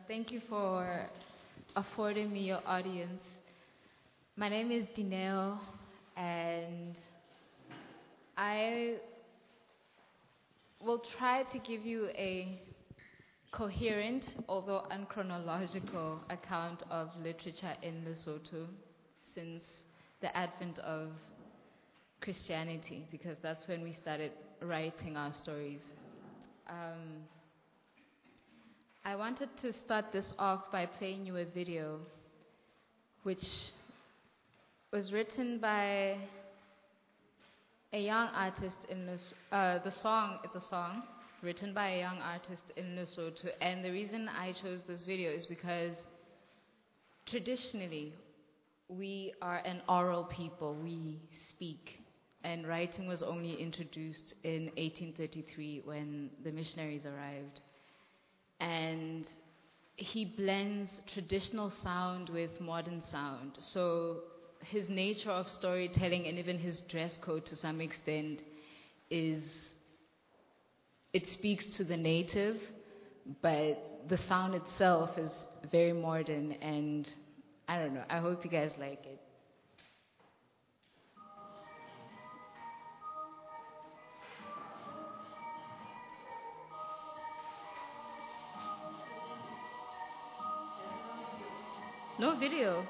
Thank you for affording me your audience. My name is Dineo, and I will try to give you a coherent, although unchronological, account of literature in Lesotho since the advent of Christianity, because that's when we started writing our stories. I wanted to start this off by playing you a video which was written by a young artist in the song, it's a song written by a young artist in Lesotho. And the reason I chose this video is because traditionally we are an oral people, we speak. And writing was only introduced in 1833 when the missionaries arrived. And he blends traditional sound with modern sound. So his nature of storytelling and even his dress code to some extent it speaks to the native, but the sound itself is very modern, and I don't know, I hope you guys like it. No video.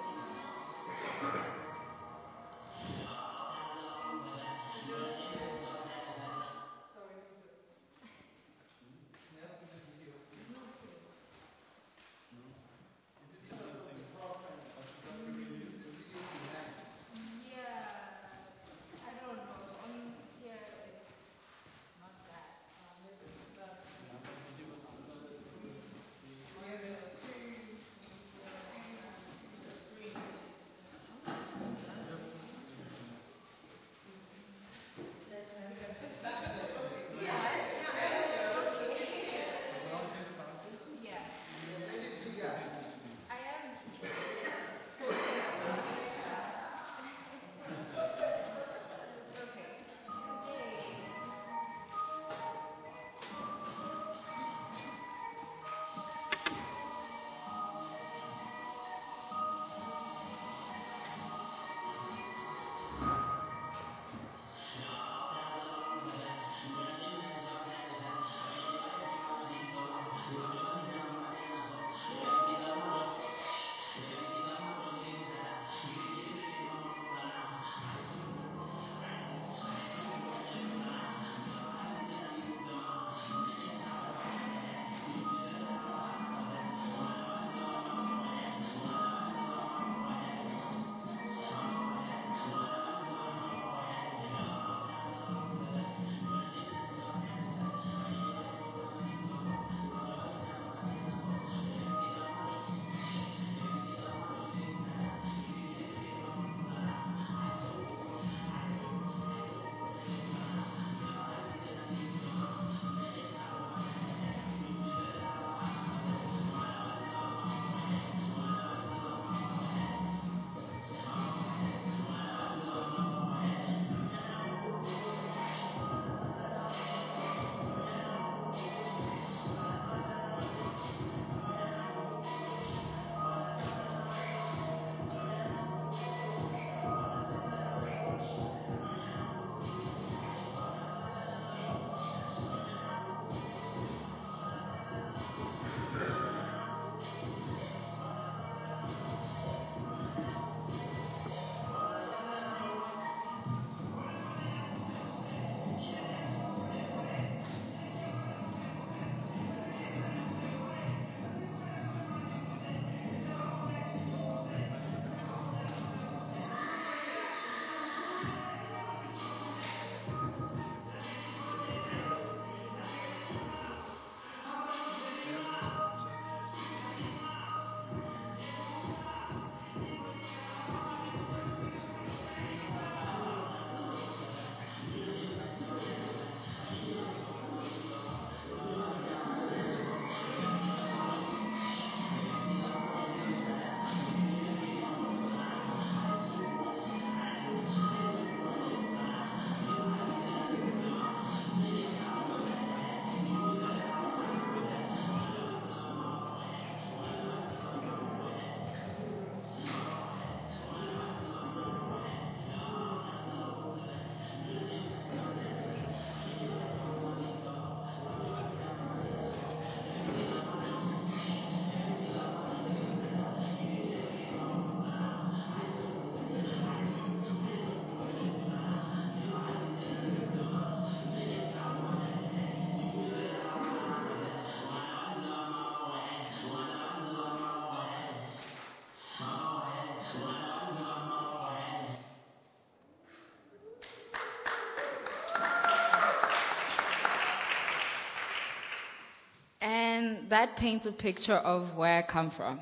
that paints a picture of where I come from.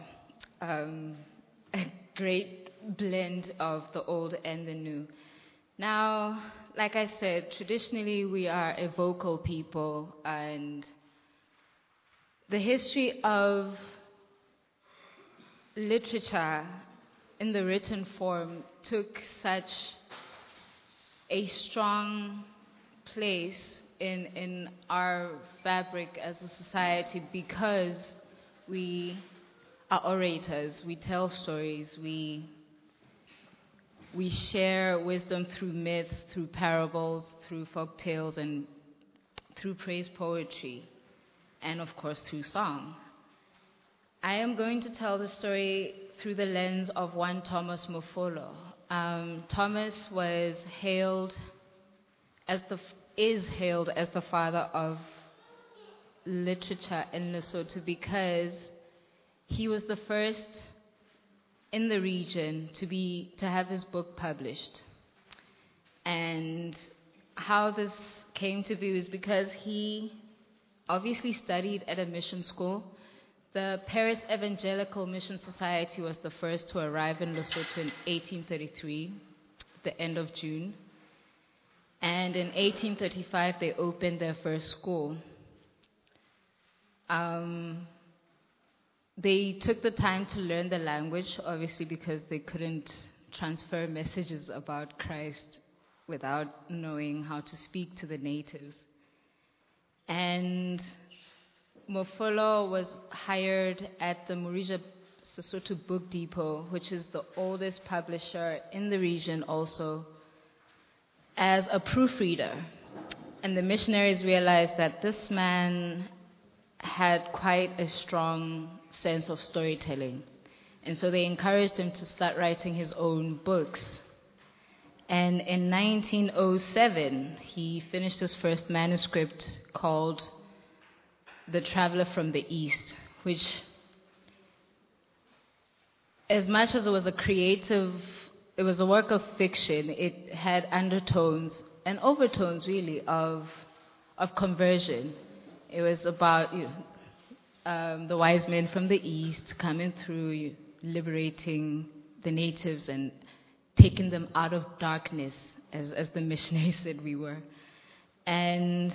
A great blend of the old and the new. Now, like I said, traditionally we are a vocal people, and the history of literature in the written form took such a strong place in our fabric as a society because we are orators, we tell stories, we share wisdom through myths, through parables, through folk tales, and through praise poetry, and of course through song. I am going to tell the story through the lens of one Thomas Mofolo. Thomas was is hailed as the father of literature in Lesotho because he was the first in the region to have his book published. And how this came to be was because he obviously studied at a mission school. The Paris Evangelical Mission Society was the first to arrive in Lesotho in 1833, the end of June. And in 1835, they opened their first school. They took the time to learn the language, obviously because they couldn't transfer messages about Christ without knowing how to speak to the natives. And Mofolo was hired at the Morija Sesotho Book Depot, which is the oldest publisher in the region also, as a proofreader. And the missionaries realized that this man had quite a strong sense of storytelling. And so they encouraged him to start writing his own books. And in 1907, he finished his first manuscript called The Traveler from the East, which, as much as it was it was a work of fiction, it had undertones and overtones really of conversion. It was about the wise men from the East coming through, liberating the natives and taking them out of darkness, as the missionaries said we were. And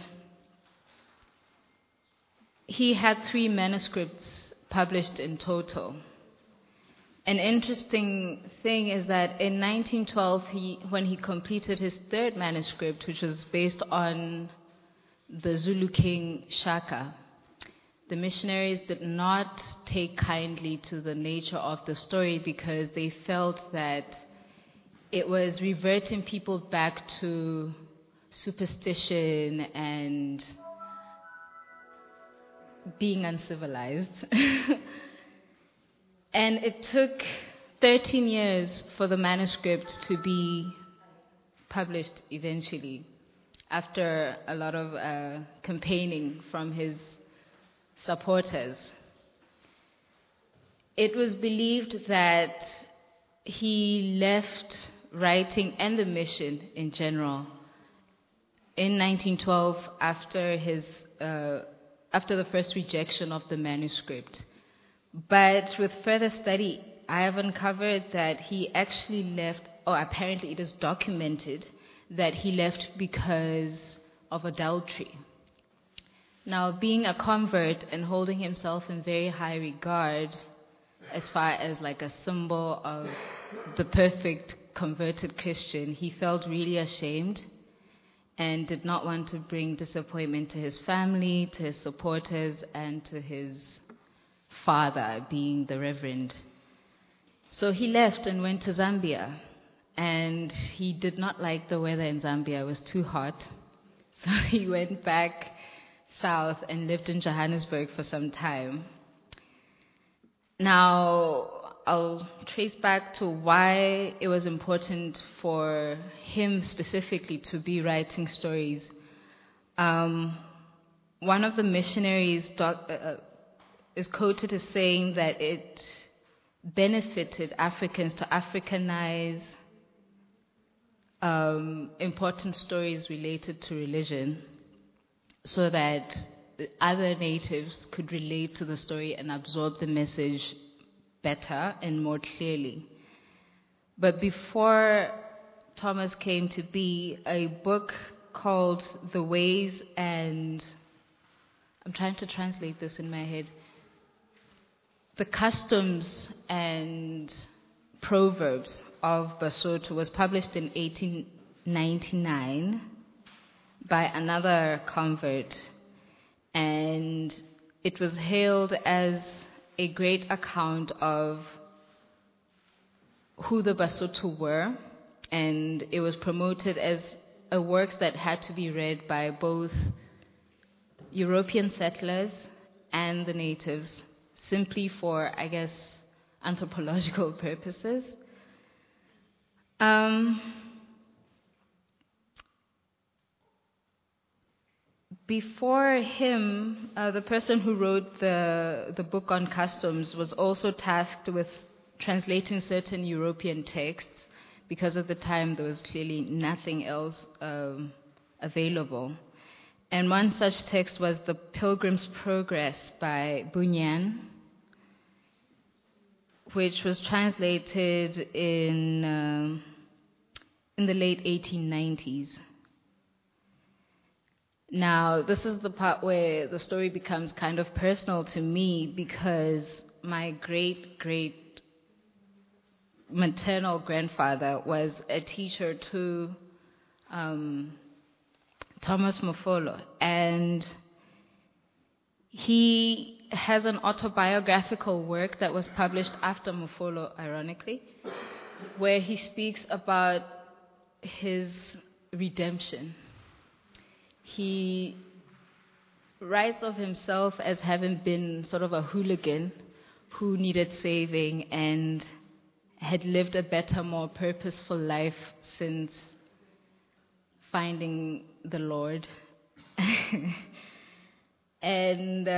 he had 3 manuscripts published in total. An interesting thing is that in 1912, when he completed his 3rd manuscript, which was based on the Zulu king Shaka, the missionaries did not take kindly to the nature of the story because they felt that it was reverting people back to superstition and being uncivilized. And it took 13 years for the manuscript to be published eventually, after a lot of campaigning from his supporters. It was believed that he left writing and the mission in general in 1912 after the first rejection of the manuscript. But with further study, I have uncovered that he actually left, or apparently it is documented, that he left because of adultery. Now, being a convert and holding himself in very high regard as far as like a symbol of the perfect converted Christian, he felt really ashamed and did not want to bring disappointment to his family, to his supporters, and to his father, being the Reverend. So he left and went to Zambia. And he did not like the weather in Zambia. It was too hot. So he went back south and lived in Johannesburg for some time. Now, I'll trace back to why it was important for him specifically to be writing stories. One of the missionaries is quoted as saying that it benefited Africans to Africanize important stories related to religion, so that other natives could relate to the story and absorb the message better and more clearly. But before Thomas came to be, a book called The Ways and... I'm trying to translate this in my head. The Customs and Proverbs of Basotho was published in 1899 by another convert, and it was hailed as a great account of who the Basotho were, and it was promoted as a work that had to be read by both European settlers and the natives, simply for, I guess, anthropological purposes. Before him, the person who wrote the book on customs was also tasked with translating certain European texts, because at the time there was clearly nothing else available. And one such text was The Pilgrim's Progress by Bunyan, which was translated in the late 1890s. Now, this is the part where the story becomes kind of personal to me, because my great maternal grandfather was a teacher to Thomas Mofolo, and he has an autobiographical work that was published after Mofolo, ironically, where he speaks about his redemption. He writes of himself as having been sort of a hooligan who needed saving and had lived a better, more purposeful life since finding the Lord. And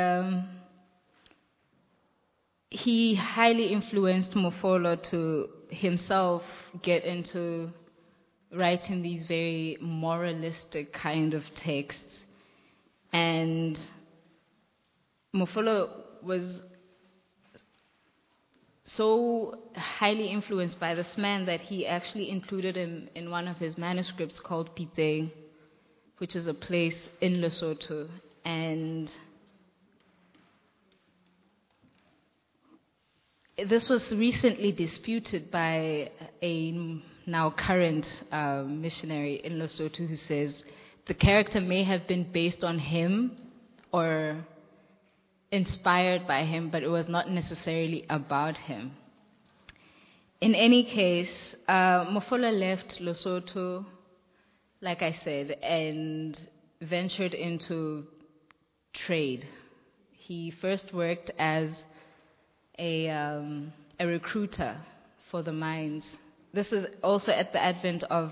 he highly influenced Mofolo to himself get into writing these very moralistic kind of texts. And Mofolo was so highly influenced by this man that he actually included him in one of his manuscripts called Piteng, which is a place in Lesotho. And this was recently disputed by a now current missionary in Lesotho who says the character may have been based on him or inspired by him, but it was not necessarily about him. In any case, Mofolo left Lesotho, like I said, and ventured into trade. He first worked as a recruiter for the mines. This is also at the advent of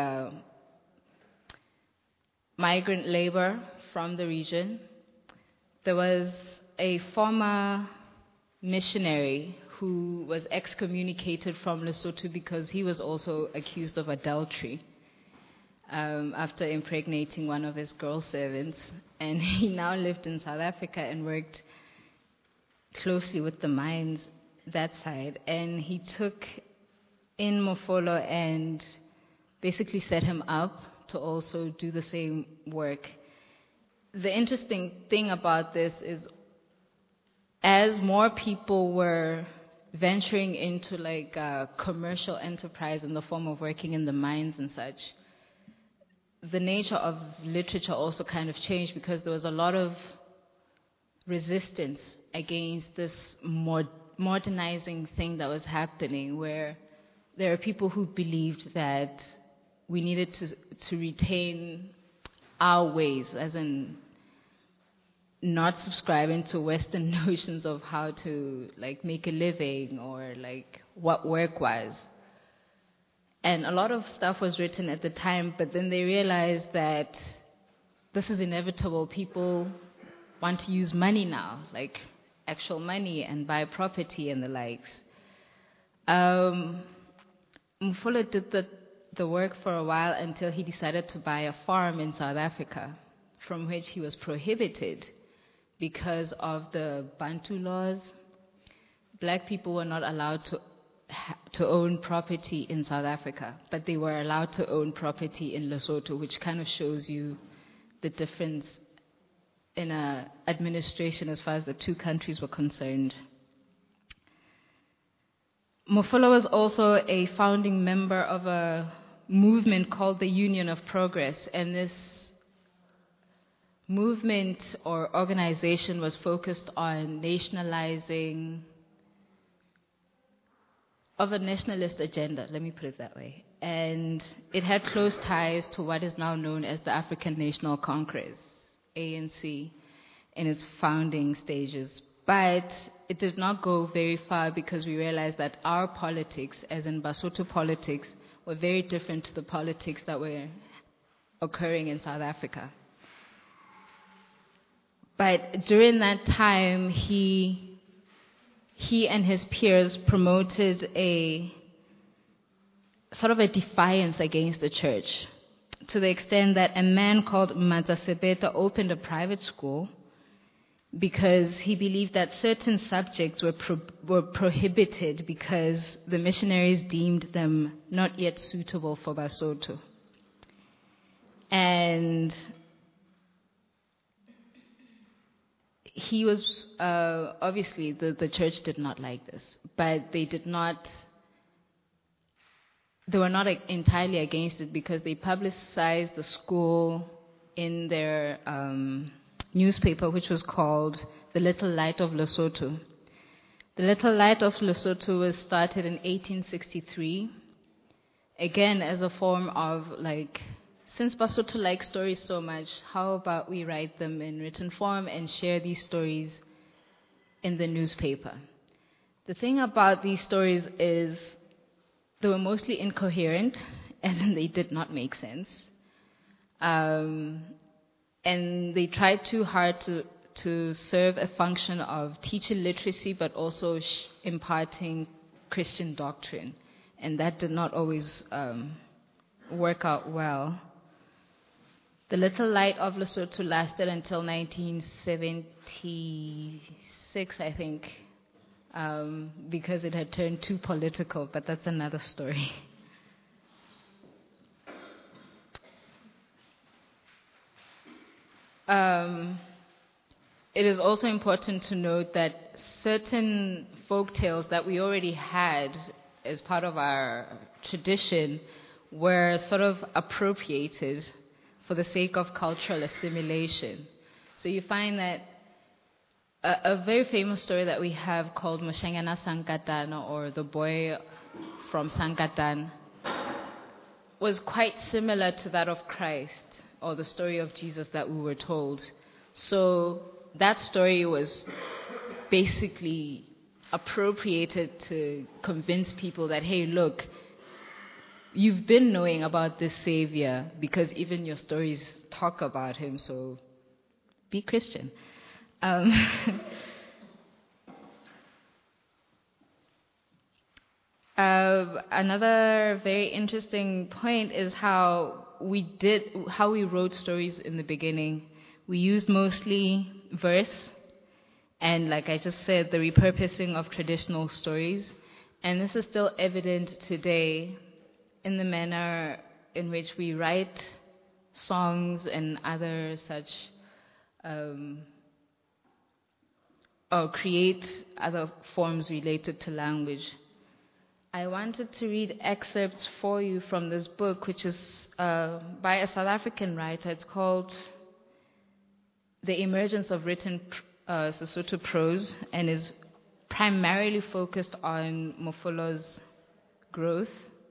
migrant labor from the region. There was a former missionary who was excommunicated from Lesotho because he was also accused of adultery after impregnating one of his girl servants. And he now lived in South Africa and worked closely with the mines that side. And he took in Mofolo and basically set him up to also do the same work. The interesting thing about this is, as more people were venturing into commercial enterprise in the form of working in the mines and such, the nature of literature also kind of changed, because there was a lot of resistance against this modernizing thing that was happening, where there are people who believed that we needed to retain our ways, as in not subscribing to Western notions of how to make a living or what work was. And a lot of stuff was written at the time, but then they realized that this is inevitable. People want to use money now, actual money, and buy property and the likes. Mofolo did the work for a while until he decided to buy a farm in South Africa, from which he was prohibited because of the Bantu laws, black people were not allowed to own property in South Africa, but they were allowed to own property in Lesotho, which kind of shows you the difference in administration as far as the two countries were concerned. Mofolo was also a founding member of a movement called the Union of Progress, and this movement or organization was focused on nationalizing, of a nationalist agenda, let me put it that way. And it had close ties to what is now known as the African National Congress, ANC, in its founding stages. But it did not go very far because we realized that our politics, as in Basotho politics, were very different to the politics that were occurring in South Africa. But during that time, he and his peers promoted a sort of a defiance against the church, to the extent that a man called Matasebeta opened a private school because he believed that certain subjects were prohibited because the missionaries deemed them not yet suitable for Basotho. And he was, obviously, the church did not like this, but they were not entirely against it because they publicized the school in their newspaper, which was called The Little Light of Lesotho. The Little Light of Lesotho was started in 1863, again as a form of since Basotho likes stories so much, how about we write them in written form and share these stories in the newspaper? The thing about these stories is they were mostly incoherent, as in they did not make sense. And they tried too hard to serve a function of teaching literacy, but also imparting Christian doctrine. And that did not always work out well. The Little Light of Lesotho lasted until 1976, I think, because it had turned too political, but that's another story. It is also important to note that certain folk tales that we already had as part of our tradition were sort of appropriated for the sake of cultural assimilation. So you find that a very famous story that we have called Moshanyana Sankatana, or the boy from Sankatan, was quite similar to that of Christ, or the story of Jesus that we were told. So that story was basically appropriated to convince people that, hey, look, you've been knowing about this Savior because even your stories talk about him, so be Christian. Another very interesting point is how we wrote stories in the beginning. We used mostly verse and, like I just said, the repurposing of traditional stories. And this is still evident today in the manner in which we write songs and other such, or create other forms related to language. I wanted to read excerpts for you from this book, which is by a South African writer. It's called The Emergence of Written Sesotho Prose, and is primarily focused on Mofolo's growth.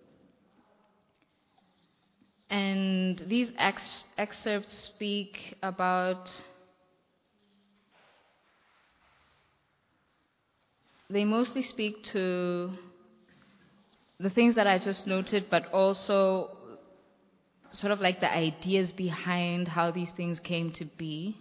And these excerpts speak about, they mostly speak to the things that I just noted, but also sort of like the ideas behind how these things came to be.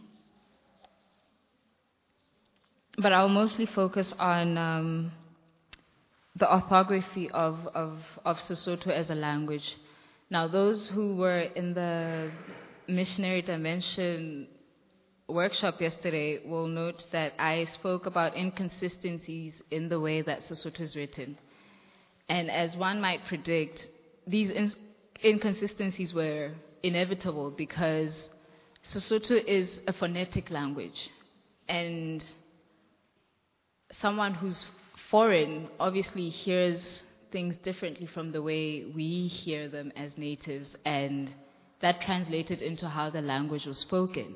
But I'll mostly focus on the orthography of Sesotho as a language. Now, those who were in the missionary dimension workshop yesterday will note that I spoke about inconsistencies in the way that Sesotho is written. And as one might predict, these inconsistencies were inevitable because Sesotho is a phonetic language. And someone who's foreign obviously hears things differently from the way we hear them as natives, and that translated into how the language was spoken.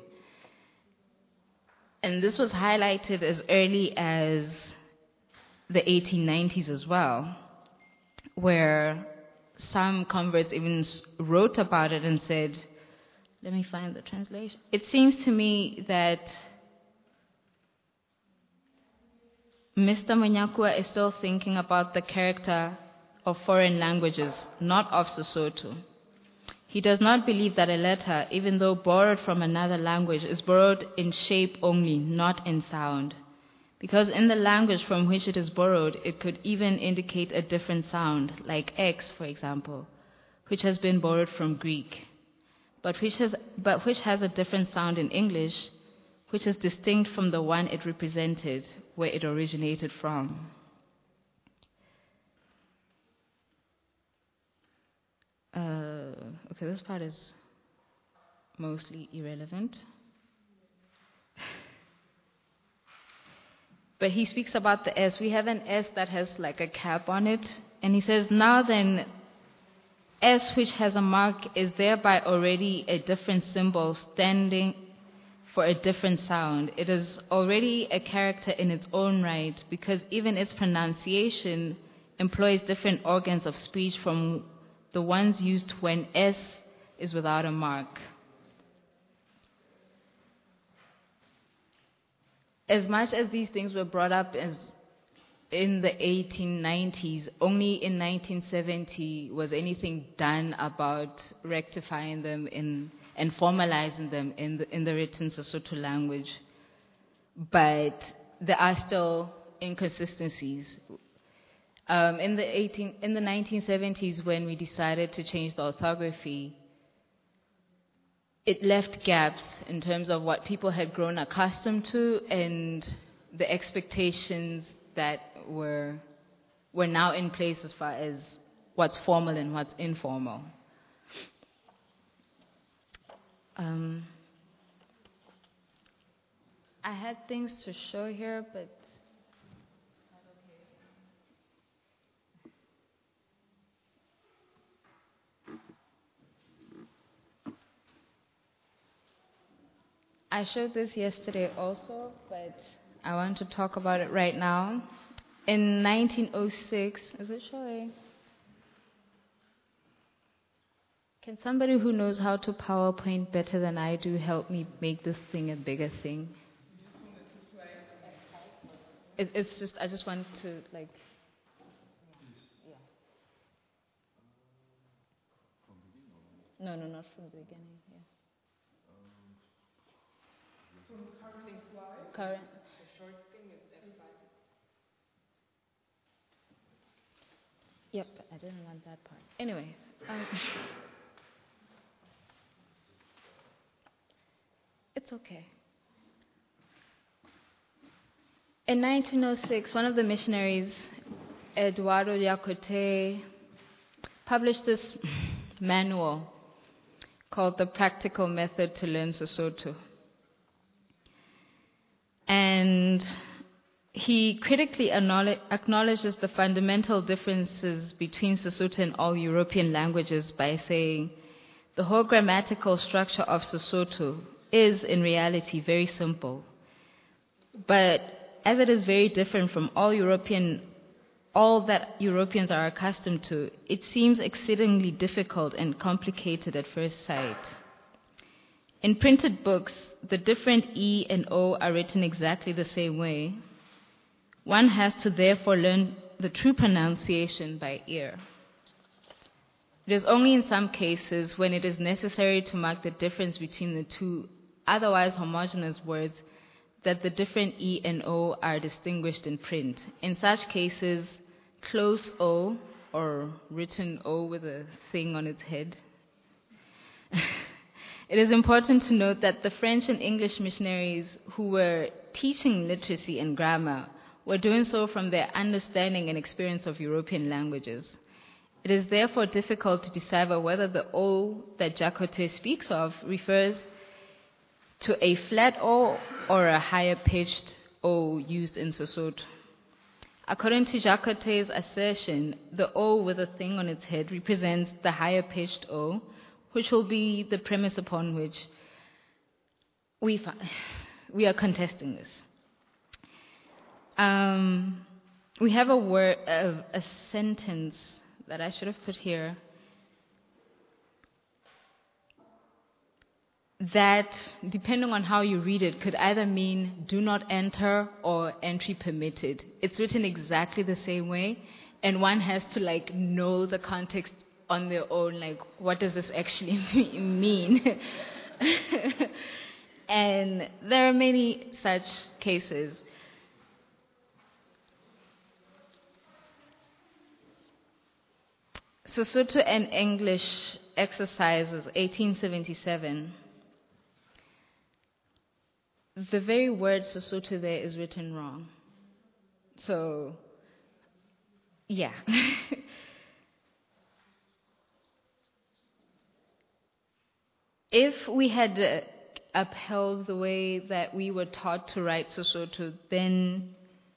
And this was highlighted as early as the 1890s as well, where some converts even wrote about it and said, let me find the translation. It seems to me that Mr. Munyakua is still thinking about the character of foreign languages, not of Sesotho. He does not believe that a letter, even though borrowed from another language, is borrowed in shape only, not in sound. Because in the language from which it is borrowed, it could even indicate a different sound, like X, for example, which has been borrowed from Greek, but which has a different sound in English, which is distinct from the one it represented, where it originated from. Okay, this part is mostly irrelevant. But he speaks about the S. We have an S that has like a cap on it. And he says, now then, S which has a mark is thereby already a different symbol standing for a different sound. It is already a character in its own right because even its pronunciation employs different organs of speech from the ones used when S is without a mark. As much as these things were brought up as in the 1890s, only in 1970 was anything done about rectifying them and formalizing them in the written Sesotho language. But there are still inconsistencies. In the 1970s, when we decided to change the orthography, it left gaps in terms of what people had grown accustomed to and the expectations that were now in place as far as what's formal and what's informal. I had things to show here, but I showed this yesterday also, but I want to talk about it right now. In 1906, is it showing? Can somebody who knows how to PowerPoint better than I do help me make this thing a bigger thing? It's just, I just want to like... No, not from the beginning, yeah. Current. The short thing is F5. Yep, I didn't want that part. Anyway. It's okay. In 1906, one of the missionaries, Eduardo Yacote, published this manual called The Practical Method to Learn Sesotho. And he critically acknowledges the fundamental differences between Sesotho and all European languages by saying, the whole grammatical structure of Sesotho is in reality very simple. But as it is very different from all that Europeans are accustomed to, it seems exceedingly difficult and complicated at first sight. In printed books, the different E and O are written exactly the same way. One has to therefore learn the true pronunciation by ear. It is only in some cases when it is necessary to mark the difference between the two otherwise homogeneous words that the different E and O are distinguished in print. In such cases, close O, or written O with a thing on its head, It is important to note that the French and English missionaries who were teaching literacy and grammar were doing so from their understanding and experience of European languages. It is therefore difficult to decipher whether the O that Jacote speaks of refers to a flat O or a higher pitched O used in Sesotho. According to Jacote's assertion, the O with a thing on its head represents the higher pitched O, which will be the premise upon which we are contesting this. We have a sentence that I should have put here that, depending on how you read it, could either mean do not enter or entry permitted. It's written exactly the same way, and one has to know the context on their own, what does this actually mean? And there are many such cases. Sesotho and English exercises, 1877. The very word Sesotho there is written wrong. So, yeah. If we had upheld the way that we were taught to write Sesotho, then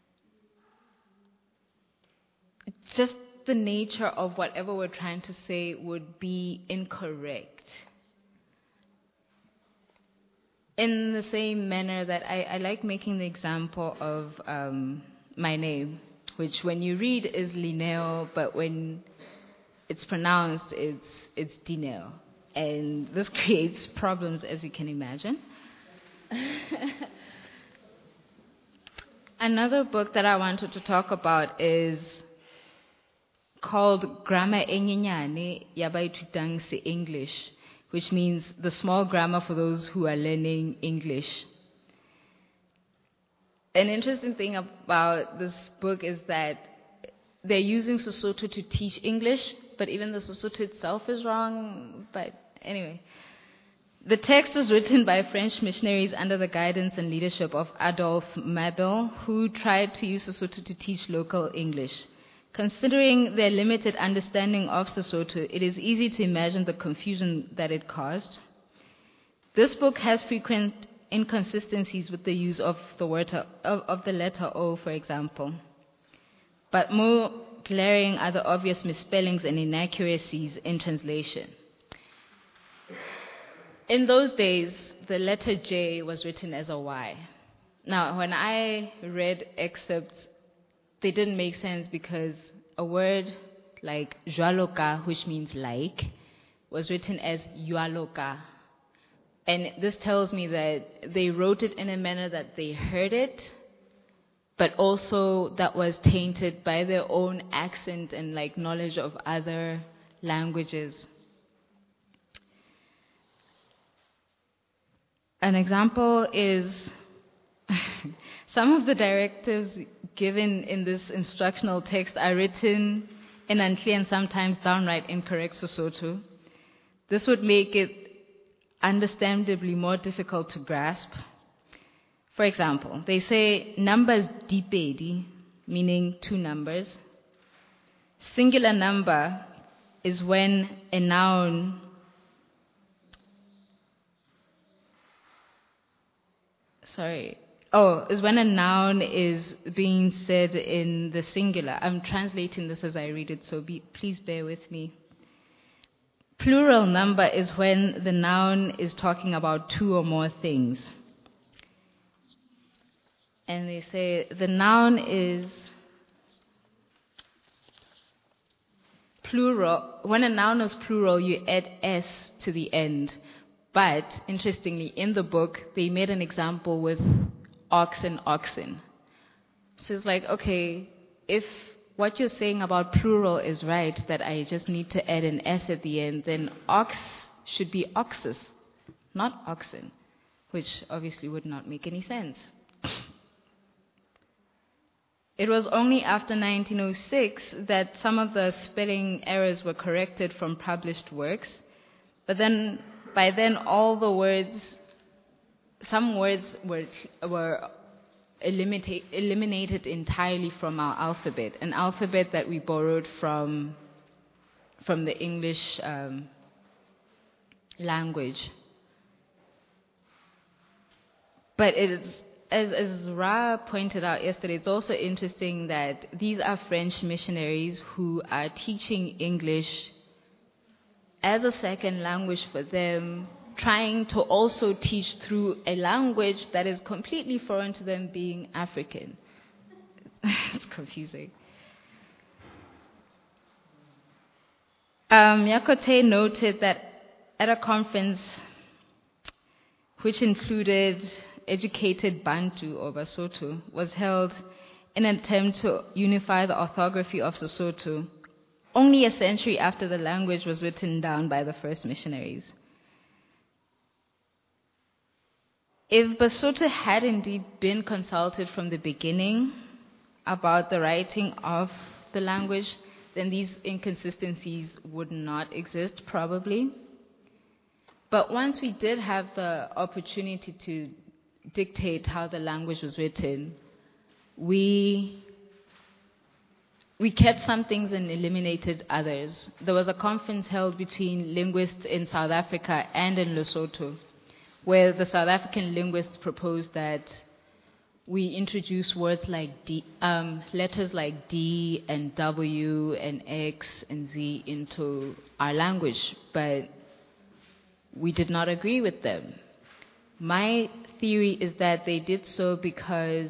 just the nature of whatever we're trying to say would be incorrect. In the same manner that I like making the example of my name, which when you read is Lineo, but when it's pronounced, it's Dineo. And this creates problems, as you can imagine. Another book that I wanted to talk about is called Grammar e Nyenyane ya baithutang se English, which means the small grammar for those who are learning English. An interesting thing about this book is that they're using Sesotho to teach English, but even the Sesotho itself is wrong. But anyway, the text was written by French missionaries under the guidance and leadership of Adolphe Mabel, who tried to use Sesotho to teach local English. Considering their limited understanding of Sesotho, it is easy to imagine the confusion that it caused. This book has frequent inconsistencies with the use of the letter O, for example. But more glaring are the obvious misspellings and inaccuracies in translation. In those days, the letter J was written as a Y. Now, when I read excerpts, they didn't make sense because a word like jwaloka, which means like, was written as yualoka. And this tells me that they wrote it in a manner that they heard it, but also that was tainted by their own accent and knowledge of other languages. An example is some of the directives given in this instructional text are written in unclear and sometimes downright incorrect Sesotho. This would make it understandably more difficult to grasp. For example, they say numbers dipedi, meaning two numbers. Singular number is when a noun is when a noun is being said in the singular. I'm translating this as I read it, so please bear with me. Plural number is when the noun is talking about two or more things. And they say the noun is plural. When a noun is plural, you add S to the end. But, interestingly, in the book, they made an example with ox and oxen. So it's okay, if what you're saying about plural is right, that I just need to add an S at the end, then ox should be oxes, not oxen, which obviously would not make any sense. It was only after 1906 that some of the spelling errors were corrected from published works, but then by then all the words, some words were eliminated entirely from our alphabet, an alphabet that we borrowed from the English language. But it's, as Ra pointed out yesterday, it's also interesting that these are French missionaries who are teaching English as a second language for them, trying to also teach through a language that is completely foreign to them, being African. It's confusing. Nyakote noted that at a conference which included educated Bantu or Basotho was held in an attempt to unify the orthography of Sesotho only a century after the language was written down by the first missionaries. If Basotho had indeed been consulted from the beginning about the writing of the language, then these inconsistencies would not exist, probably. But once we did have the opportunity to dictate how the language was written, we kept some things and eliminated others. There was a conference held between linguists in South Africa and in Lesotho, where the South African linguists proposed that we introduce words like letters like D and W and X and Z into our language, but we did not agree with them. My theory is that they did so because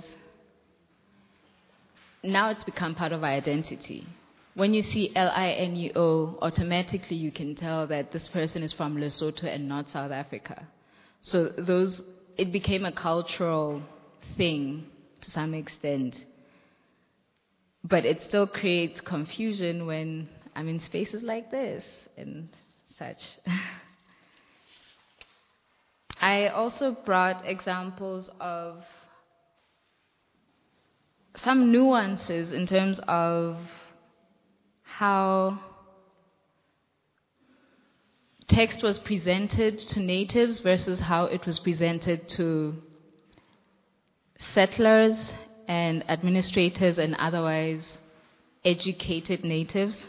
now it's become part of our identity. When you see LINUO, automatically you can tell that this person is from Lesotho and not South Africa. So it became a cultural thing to some extent. But it still creates confusion when I'm in spaces like this and such. I also brought examples of some nuances in terms of how text was presented to natives versus how it was presented to settlers and administrators and otherwise educated natives.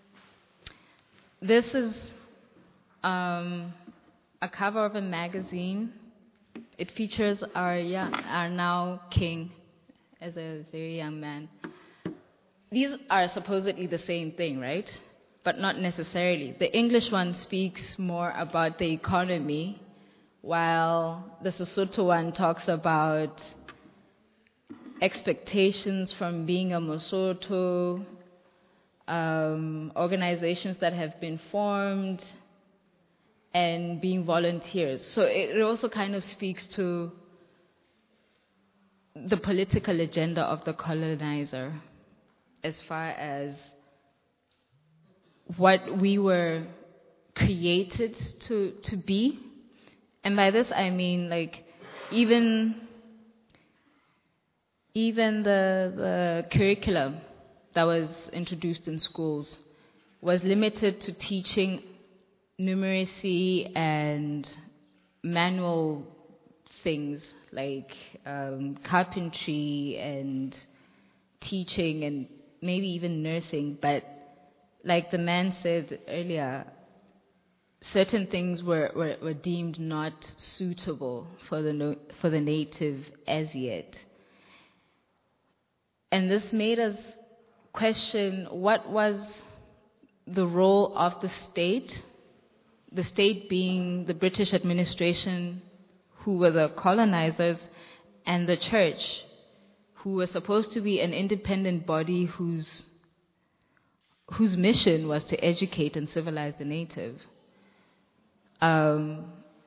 This is a cover of a magazine. It features our now king as a very young man. These are supposedly the same thing, right? But not necessarily. The English one speaks more about the economy, while the Sesotho one talks about expectations from being a Mosotho, organizations that have been formed, and being volunteers. So it also kind of speaks to the political agenda of the colonizer as far as what we were created to be. And by this I mean, like, even the curriculum that was introduced in schools was limited to teaching numeracy and manual things like carpentry and teaching and maybe even nursing. But like the man said earlier, certain things were deemed not suitable for the native as yet. And this made us question what was the role of the state being the British administration, who were the colonizers, and the church, who was supposed to be an independent body whose mission was to educate and civilize the native. And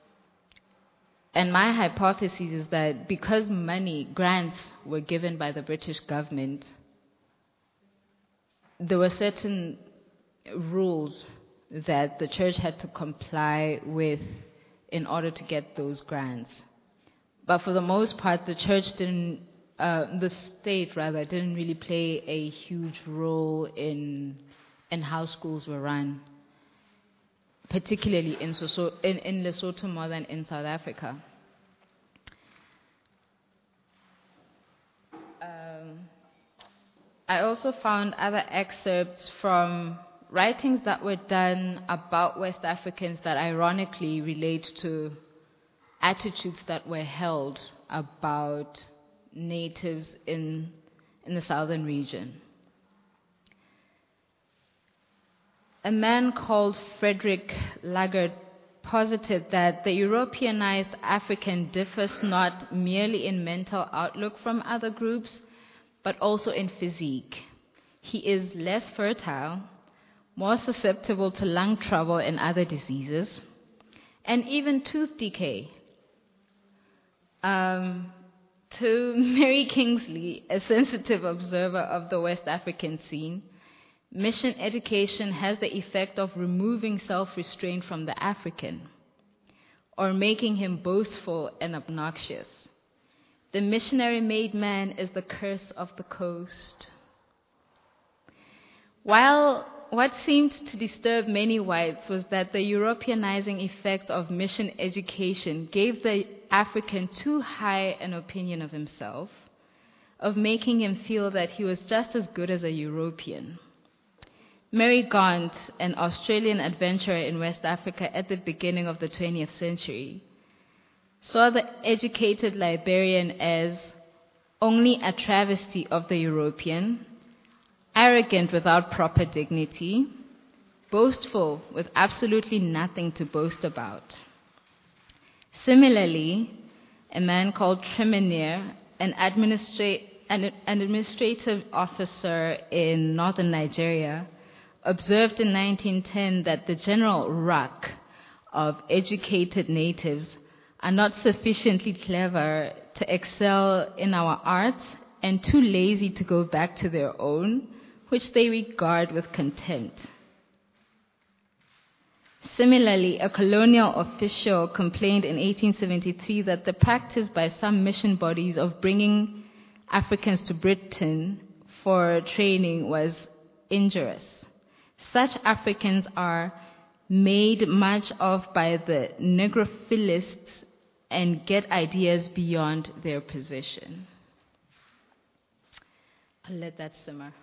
my hypothesis is that because grants were given by the British government, there were certain rules that the church had to comply with in order to get those grants. But for the most part, the state didn't really play a huge role in how schools were run. particularly in Lesotho more than in South Africa. I also found other excerpts from writings that were done about West Africans that ironically relate to attitudes that were held about natives in the southern region. A man called Frederick Lagarde posited that the Europeanized African differs not merely in mental outlook from other groups, but also in physique. He is less fertile, more susceptible to lung trouble and other diseases, and even tooth decay. To Mary Kingsley, a sensitive observer of the West African scene, mission education has the effect of removing self-restraint from the African, or making him boastful and obnoxious. The missionary-made man is the curse of the coast. While what seemed to disturb many whites was that the Europeanizing effect of mission education gave the African too high an opinion of himself, of making him feel that he was just as good as a European. Mary Gaunt, an Australian adventurer in West Africa at the beginning of the 20th century, saw the educated Liberian as only a travesty of the European, arrogant without proper dignity, boastful with absolutely nothing to boast about. Similarly, a man called Tremenier, an administrative officer in northern Nigeria, observed in 1910 that the general ruck of educated natives are not sufficiently clever to excel in our arts and too lazy to go back to their own, which they regard with contempt. Similarly, a colonial official complained in 1873 that the practice by some mission bodies of bringing Africans to Britain for training was injurious. Such Africans are made much of by the negrophilists and get ideas beyond their position. I'll let that simmer.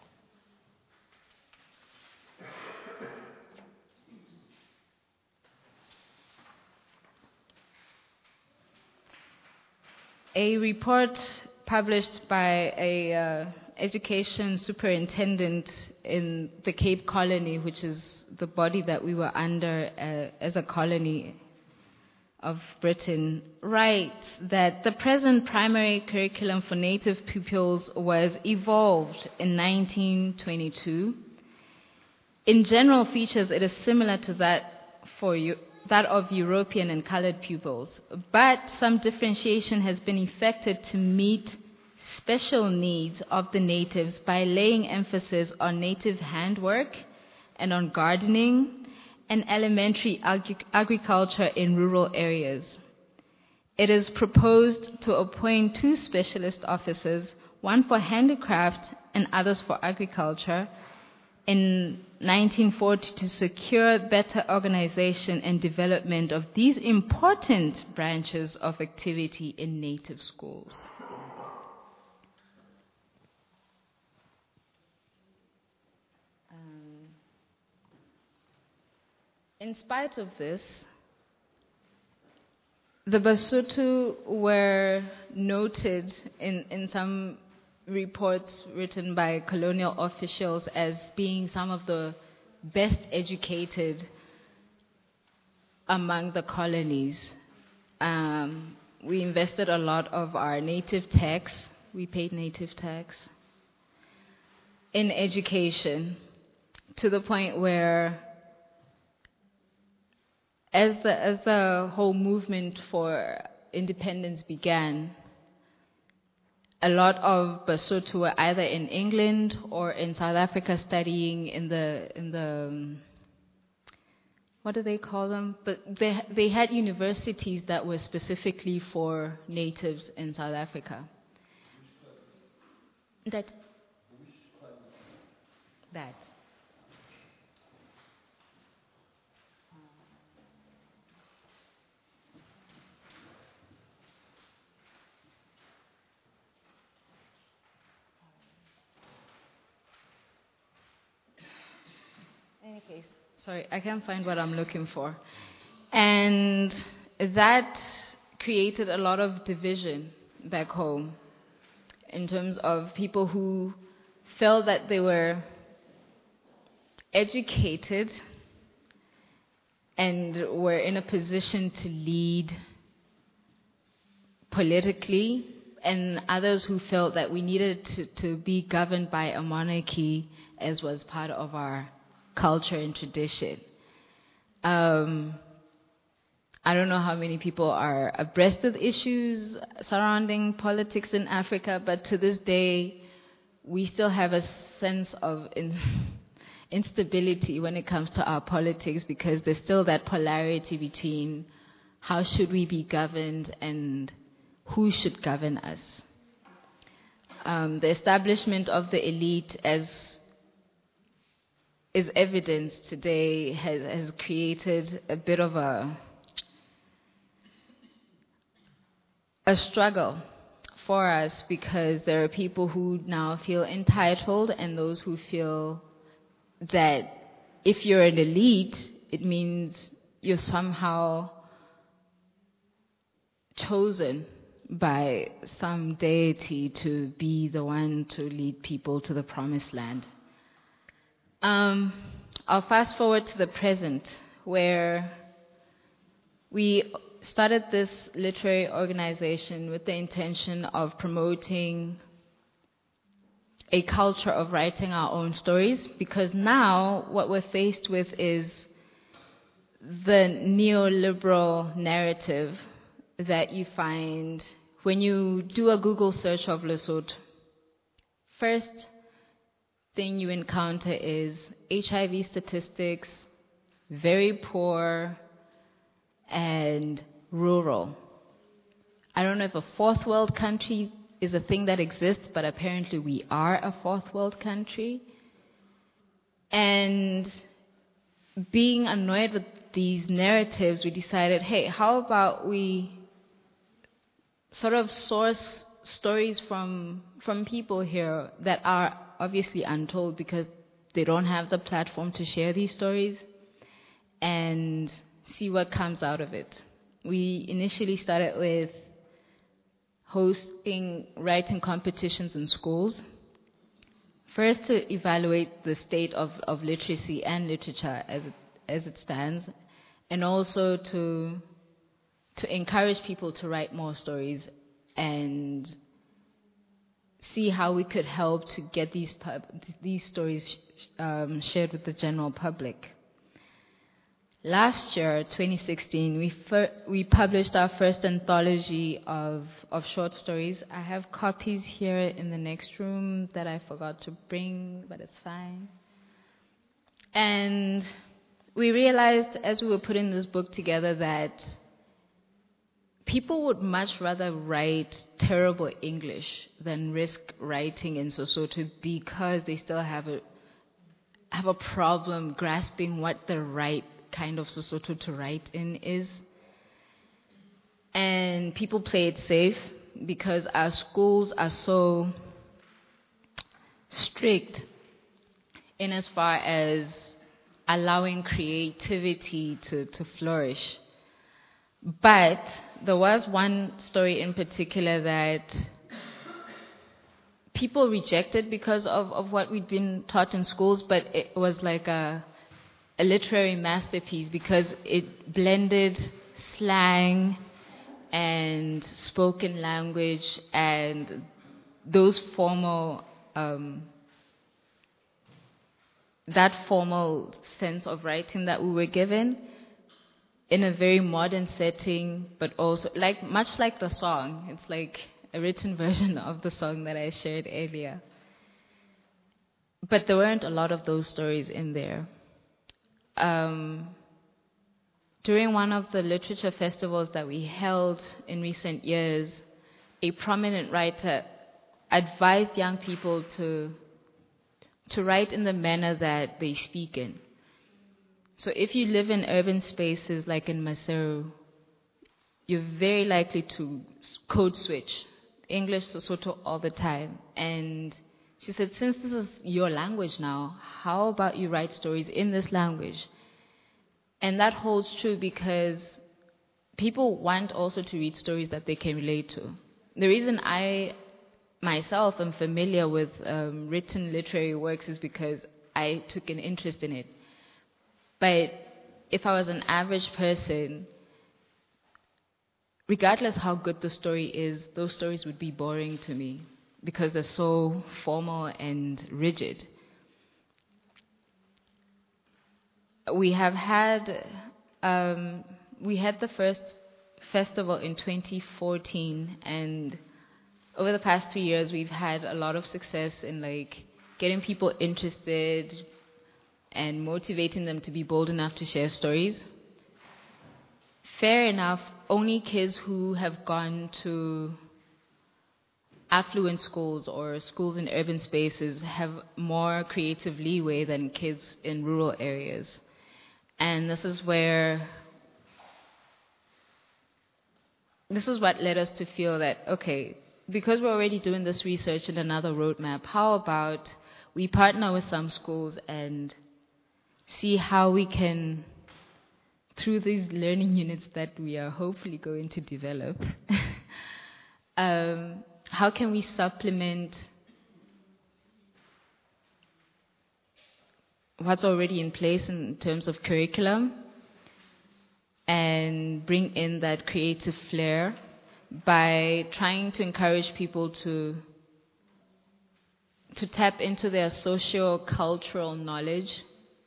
A report published by a education superintendent in the Cape Colony, which is the body that we were under as a colony of Britain, writes that the present primary curriculum for native pupils was evolved in 1922. In general features, it is similar to that of European and colored pupils, but some differentiation has been effected to meet special needs of the natives by laying emphasis on native handwork and on gardening and elementary agriculture in rural areas. It is proposed to appoint 2 specialist officers, one for handicraft and others for agriculture, in 1940 to secure better organization and development of these important branches of activity in native schools. In spite of this, the Basotho were noted in some reports written by colonial officials as being some of the best educated among the colonies. We invested a lot of our native tax, we paid native tax, in education, to the point where as the whole movement for independence began, a lot of Basotho were either in England or in South Africa studying in the what do they call them? But they had universities that were specifically for natives in South Africa. That. In any case, sorry, I can't find what I'm looking for. And that created a lot of division back home in terms of people who felt that they were educated and were in a position to lead politically, and others who felt that we needed to be governed by a monarchy as was part of our culture and tradition. I don't know how many people are abreast of issues surrounding politics in Africa, but to this day, we still have a sense of instability when it comes to our politics, because there's still that polarity between how should we be governed and who should govern us. The establishment of the elite, as is evidenced today, has created a bit of a struggle for us, because there are people who now feel entitled and those who feel that if you're an elite, it means you're somehow chosen by some deity to be the one to lead people to the promised land. I'll fast forward to the present, where we started this literary organization with the intention of promoting a culture of writing our own stories, because now what we're faced with is the neoliberal narrative that you find when you do a Google search of Lesotho. First thing you encounter is HIV statistics, very poor and rural. I don't know if a fourth world country is a thing that exists, but apparently we are a fourth world country. And being annoyed with these narratives, we decided, hey, how about we sort of source stories from people here that are obviously untold, because they don't have the platform to share these stories, and see what comes out of it. We initially started with hosting writing competitions in schools, first to evaluate the state of literacy and literature as it stands, and also to encourage people to write more stories and see how we could help to get these stories shared with the general public. Last year, 2016, we published our first anthology of short stories. I have copies here in the next room that I forgot to bring, but it's fine. And we realized as we were putting this book together that people would much rather write terrible English than risk writing in Sesotho, because they still have a problem grasping what the right kind of Sesotho to write in is. And people play it safe because our schools are so strict in as far as allowing creativity to flourish. But there was one story in particular that people rejected because of what we'd been taught in schools, but it was like a literary masterpiece because it blended slang and spoken language and those formal, that formal sense of writing that we were given in a very modern setting, but also much like the song. It's like a written version of the song that I shared earlier. But there weren't a lot of those stories in there. During one of the literature festivals that we held in recent years, a prominent writer advised young people to write in the manner that they speak in. So if you live in urban spaces like in Maseru, you're very likely to code switch English to Sesotho all the time and She said, since this is your language now, how about you write stories in this language? And that holds true because people want also to read stories that they can relate to. The reason I myself am familiar with written literary works is because I took an interest in it. But if I was an average person, regardless how good the story is, those stories would be boring to me because they're so formal and rigid. We had the first festival in 2014, and over the past 3 years, we've had a lot of success in getting people interested and motivating them to be bold enough to share stories. Fair enough, only kids who have gone to affluent schools or schools in urban spaces have more creative leeway than kids in rural areas. And this is what led us to feel that, okay, because we're already doing this research in another roadmap, how about we partner with some schools and see how we can, through these learning units that we are hopefully going to develop, how can we supplement what's already in place in terms of curriculum and bring in that creative flair by trying to encourage people to tap into their socio-cultural knowledge,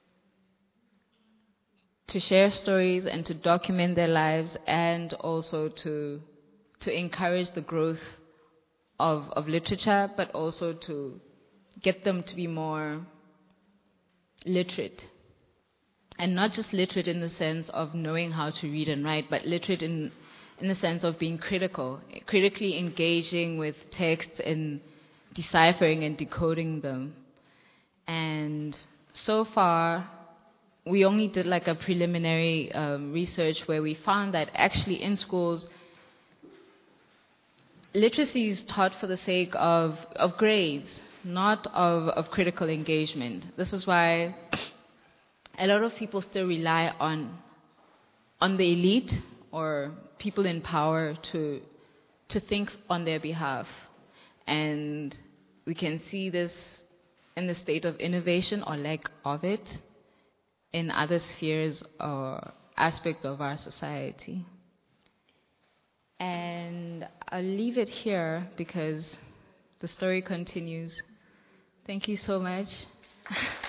to share stories and to document their lives, and also to encourage the growth of literature, but also to get them to be more literate. And not just literate in the sense of knowing how to read and write, but literate in the sense of being critically engaging with texts and deciphering and decoding them. And so far, we only did a preliminary research where we found that actually in schools, literacy is taught for the sake of grades, not of critical engagement. This is why a lot of people still rely on the elite or people in power to think on their behalf. And we can see this in the state of innovation or lack of it in other spheres or aspects of our society. And I'll leave it here because the story continues. Thank you so much.